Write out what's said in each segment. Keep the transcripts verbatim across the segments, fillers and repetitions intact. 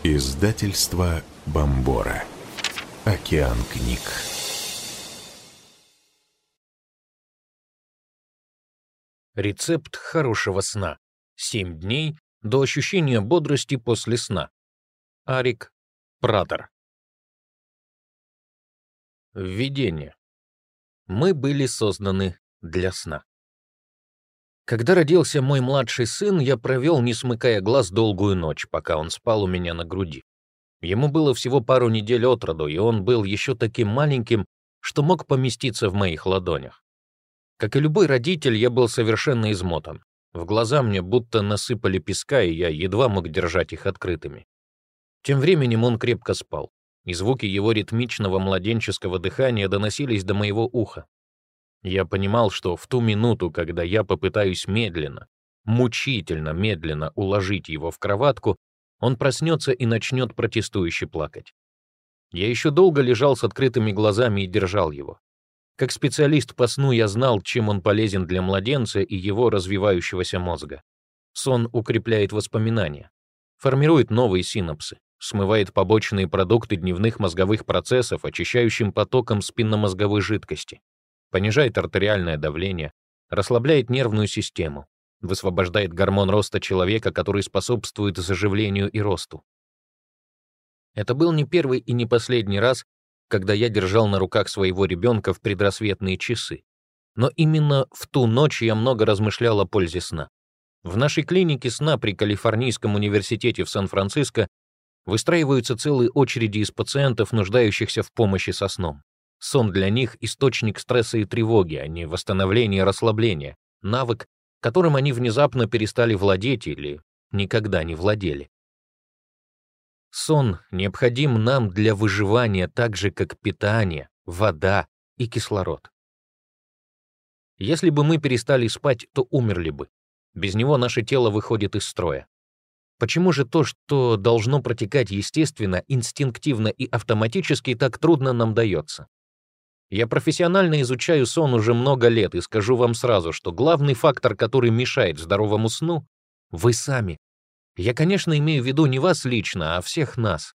Издательство Бомбора. Океан книг. Рецепт хорошего сна. Семь дней до ощущения бодрости после сна. Арик Пратер. Введение. Мы были созданы для сна. Когда родился мой младший сын, я провел, не смыкая глаз, долгую ночь, пока он спал у меня на груди. Ему было всего пару недель от роду, и он был еще таким маленьким, что мог поместиться в моих ладонях. Как и любой родитель, я был совершенно измотан. В глаза мне будто насыпали песка, и я едва мог держать их открытыми. Тем временем он крепко спал, и звуки его ритмичного младенческого дыхания доносились до моего уха. Я понимал, что в ту минуту, когда я попытаюсь медленно, мучительно медленно уложить его в кроватку, он проснется и начнет протестующе плакать. Я еще долго лежал с открытыми глазами и держал его. Как специалист по сну я знал, чем он полезен для младенца и его развивающегося мозга. Сон укрепляет воспоминания, формирует новые синапсы, смывает побочные продукты дневных мозговых процессов очищающим потоком спинномозговой жидкости, понижает артериальное давление, расслабляет нервную систему, высвобождает гормон роста человека, который способствует заживлению и росту. Это был не первый и не последний раз, когда я держал на руках своего ребенка в предрассветные часы. Но именно в ту ночь я много размышлял о пользе сна. В нашей клинике сна при Калифорнийском университете в Сан-Франциско выстраиваются целые очереди из пациентов, нуждающихся в помощи со сном. Сон для них — источник стресса и тревоги, а не восстановления и расслабления, навык, которым они внезапно перестали владеть или никогда не владели. Сон необходим нам для выживания так же, как питание, вода и кислород. Если бы мы перестали спать, то умерли бы. Без него наше тело выходит из строя. Почему же то, что должно протекать естественно, инстинктивно и автоматически, так трудно нам дается? Я профессионально изучаю сон уже много лет и скажу вам сразу, что главный фактор, который мешает здоровому сну — вы сами. Я, конечно, имею в виду не вас лично, а всех нас.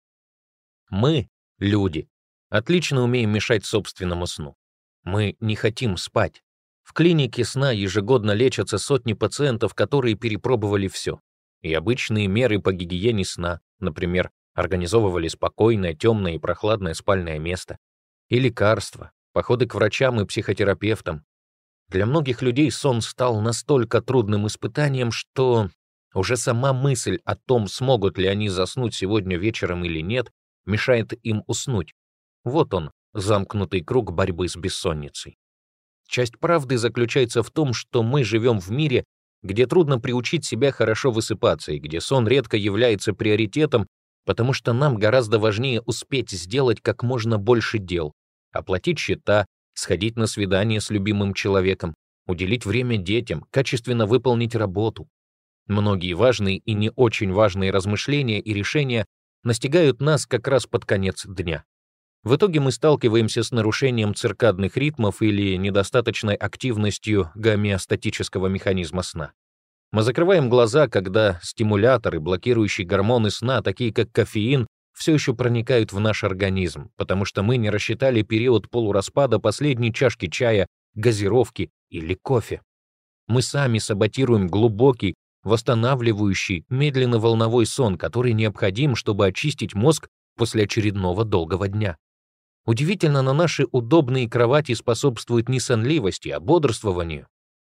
Мы, люди, отлично умеем мешать собственному сну. Мы не хотим спать. В клинике сна ежегодно лечатся сотни пациентов, которые перепробовали все. И обычные меры по гигиене сна, например, организовывали спокойное, темное и прохладное спальное место, и лекарства, походы к врачам и психотерапевтам. Для многих людей сон стал настолько трудным испытанием, что уже сама мысль о том, смогут ли они заснуть сегодня вечером или нет, мешает им уснуть. Вот он, замкнутый круг борьбы с бессонницей. Часть правды заключается в том, что мы живем в мире, где трудно приучить себя хорошо высыпаться и где сон редко является приоритетом, потому что нам гораздо важнее успеть сделать как можно больше дел, оплатить счета, сходить на свидание с любимым человеком, уделить время детям, качественно выполнить работу. Многие важные и не очень важные размышления и решения настигают нас как раз под конец дня. В итоге мы сталкиваемся с нарушением циркадных ритмов или недостаточной активностью гомеостатического механизма сна. Мы закрываем глаза, когда стимуляторы, блокирующие гормоны сна, такие как кофеин, все еще проникают в наш организм, потому что мы не рассчитали период полураспада последней чашки чая, газировки или кофе. Мы сами саботируем глубокий, восстанавливающий, медленно-волновой сон, который необходим, чтобы очистить мозг после очередного долгого дня. Удивительно, но наши удобные кровати способствуют не сонливости, а бодрствованию.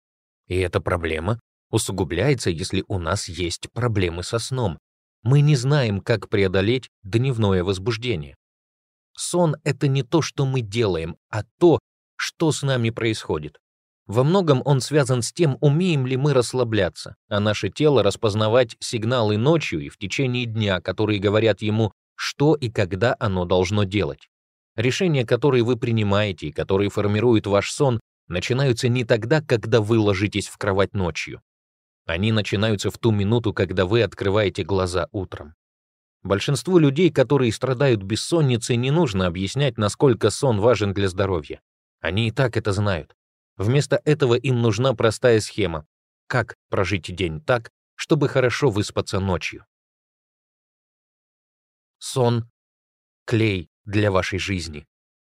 И эта проблема усугубляется, если у нас есть проблемы со сном. Мы не знаем, как преодолеть дневное возбуждение. Сон — это не то, что мы делаем, а то, что с нами происходит. Во многом он связан с тем, умеем ли мы расслабляться, а наше тело распознавать сигналы ночью и в течение дня, которые говорят ему, что и когда оно должно делать. Решения, которые вы принимаете и которые формируют ваш сон, начинаются не тогда, когда вы ложитесь в кровать ночью. Они начинаются в ту минуту, когда вы открываете глаза утром. Большинству людей, которые страдают бессонницей, не нужно объяснять, насколько сон важен для здоровья. Они и так это знают. Вместо этого им нужна простая схема, как прожить день так, чтобы хорошо выспаться ночью. Сон — клей для вашей жизни.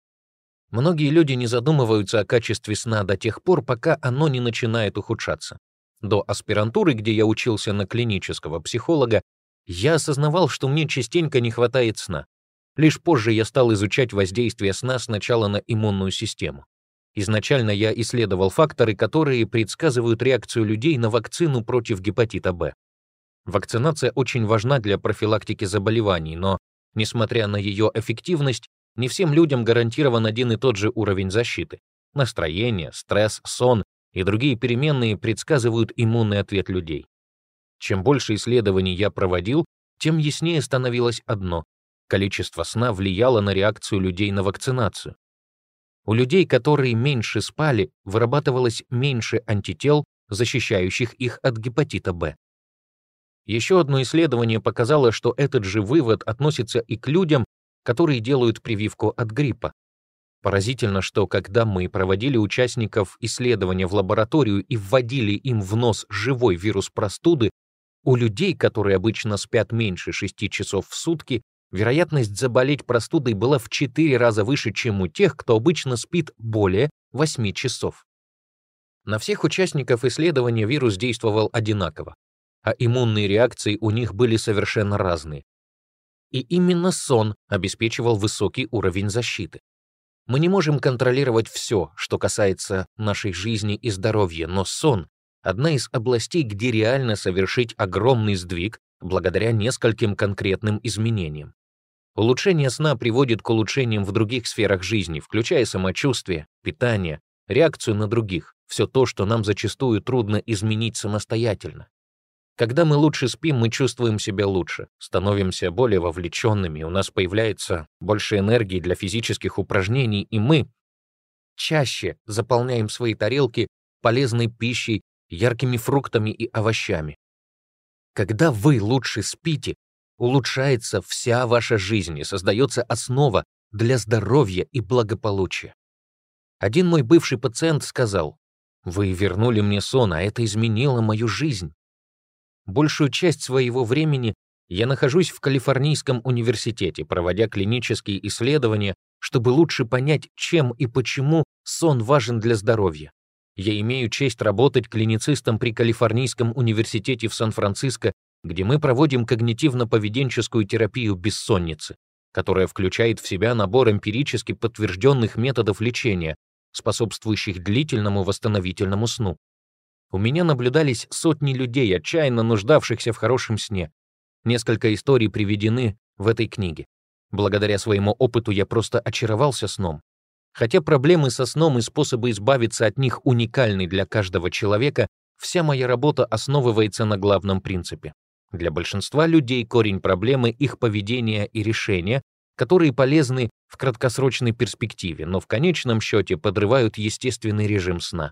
Многие люди не задумываются о качестве сна до тех пор, пока оно не начинает ухудшаться. До аспирантуры, где я учился на клинического психолога, я осознавал, что мне частенько не хватает сна. Лишь позже я стал изучать воздействие сна сначала на иммунную систему. Изначально я исследовал факторы, которые предсказывают реакцию людей на вакцину против гепатита Б. Вакцинация очень важна для профилактики заболеваний, но, несмотря на ее эффективность, не всем людям гарантирован один и тот же уровень защиты. Настроение, стресс, сон и другие переменные предсказывают иммунный ответ людей. Чем больше исследований я проводил, тем яснее становилось одно: количество сна влияло на реакцию людей на вакцинацию. У людей, которые меньше спали, вырабатывалось меньше антител, защищающих их от гепатита Б. Еще одно исследование показало, что этот же вывод относится и к людям, которые делают прививку от гриппа. Поразительно, что когда мы проводили участников исследования в лабораторию и вводили им в нос живой вирус простуды, у людей, которые обычно спят меньше шести часов в сутки, вероятность заболеть простудой была в четыре раза выше, чем у тех, кто обычно спит более восьми часов. На всех участников исследования вирус действовал одинаково, а иммунные реакции у них были совершенно разные. И именно сон обеспечивал высокий уровень защиты. Мы не можем контролировать все, что касается нашей жизни и здоровья, но сон — одна из областей, где реально совершить огромный сдвиг благодаря нескольким конкретным изменениям. Улучшение сна приводит к улучшениям в других сферах жизни, включая самочувствие, питание, реакцию на других, все то, что нам зачастую трудно изменить самостоятельно. Когда мы лучше спим, мы чувствуем себя лучше, становимся более вовлеченными, у нас появляется больше энергии для физических упражнений, и мы чаще заполняем свои тарелки полезной пищей, яркими фруктами и овощами. Когда вы лучше спите, улучшается вся ваша жизнь и создается основа для здоровья и благополучия. Один мой бывший пациент сказал: «Вы вернули мне сон, а это изменило мою жизнь». Большую часть своего времени я нахожусь в Калифорнийском университете, проводя клинические исследования, чтобы лучше понять, чем и почему сон важен для здоровья. Я имею честь работать клиницистом при Калифорнийском университете в Сан-Франциско, где мы проводим когнитивно-поведенческую терапию бессонницы, которая включает в себя набор эмпирически подтвержденных методов лечения, способствующих длительному восстановительному сну. У меня наблюдались сотни людей, отчаянно нуждавшихся в хорошем сне. Несколько историй приведены в этой книге. Благодаря своему опыту я просто очаровался сном. Хотя проблемы со сном и способы избавиться от них уникальны для каждого человека, вся моя работа основывается на главном принципе. Для большинства людей корень проблемы — их поведение и решения, которые полезны в краткосрочной перспективе, но в конечном счете подрывают естественный режим сна.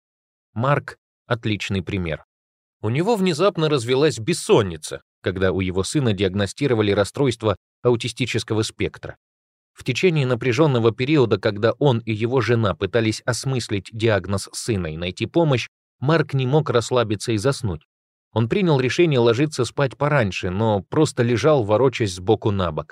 Марк — отличный пример. У него внезапно развилась бессонница, когда у его сына диагностировали расстройство аутистического спектра. В течение напряженного периода, когда он и его жена пытались осмыслить диагноз сына и найти помощь, Марк не мог расслабиться и заснуть. Он принял решение ложиться спать пораньше, но просто лежал, ворочаясь сбоку на бок.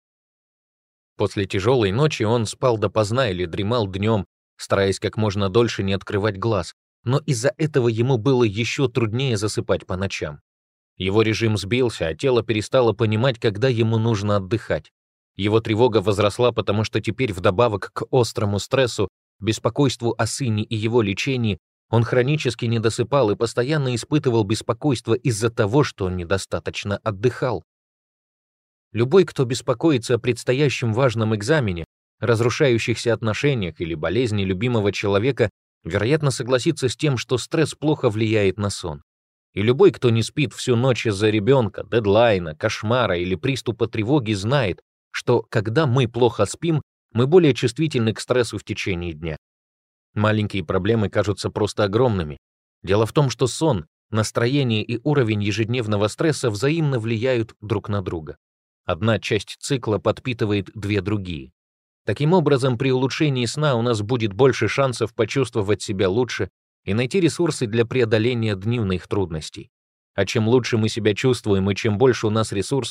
После тяжелой ночи он спал допоздна или дремал днем, стараясь как можно дольше не открывать глаз, но из-за этого ему было еще труднее засыпать по ночам. Его режим сбился, а тело перестало понимать, когда ему нужно отдыхать. Его тревога возросла, потому что теперь вдобавок к острому стрессу, беспокойству о сыне и его лечении, он хронически не досыпал и постоянно испытывал беспокойство из-за того, что он недостаточно отдыхал. Любой, кто беспокоится о предстоящем важном экзамене, разрушающихся отношениях или болезни любимого человека, вероятно, согласится с тем, что стресс плохо влияет на сон. И любой, кто не спит всю ночь из-за ребенка, дедлайна, кошмара или приступа тревоги, знает, что когда мы плохо спим, мы более чувствительны к стрессу в течение дня. Маленькие проблемы кажутся просто огромными. Дело в том, что сон, настроение и уровень ежедневного стресса взаимно влияют друг на друга. Одна часть цикла подпитывает две другие. Таким образом, при улучшении сна у нас будет больше шансов почувствовать себя лучше и найти ресурсы для преодоления дневных трудностей. А чем лучше мы себя чувствуем и чем больше у нас ресурсов,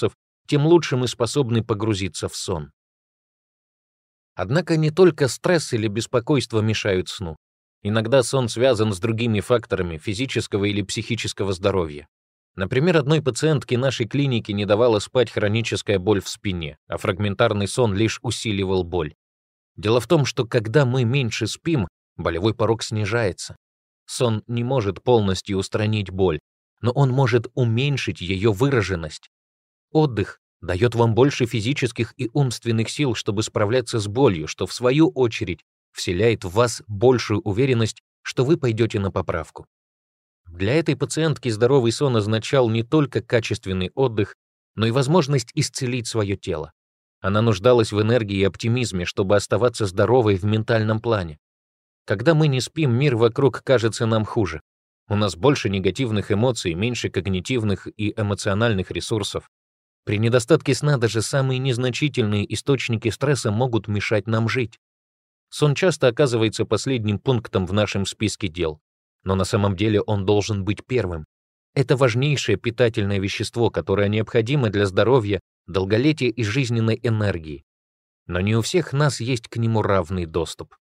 тем лучше мы способны погрузиться в сон. Однако не только стресс или беспокойство мешают сну. Иногда сон связан с другими факторами физического или психического здоровья. Например, одной пациентке нашей клиники не давала спать хроническая боль в спине, а фрагментарный сон лишь усиливал боль. Дело в том, что когда мы меньше спим, болевой порог снижается. Сон не может полностью устранить боль, но он может уменьшить ее выраженность. Отдых дает вам больше физических и умственных сил, чтобы справляться с болью, что, в свою очередь, вселяет в вас большую уверенность, что вы пойдете на поправку. Для этой пациентки здоровый сон означал не только качественный отдых, но и возможность исцелить свое тело. Она нуждалась в энергии и оптимизме, чтобы оставаться здоровой в ментальном плане. Когда мы не спим, мир вокруг кажется нам хуже. У нас больше негативных эмоций, меньше когнитивных и эмоциональных ресурсов. При недостатке сна даже самые незначительные источники стресса могут мешать нам жить. Сон часто оказывается последним пунктом в нашем списке дел, но на самом деле он должен быть первым. Это важнейшее питательное вещество, которое необходимо для здоровья, долголетия и жизненной энергии. Но не у всех нас есть к нему равный доступ.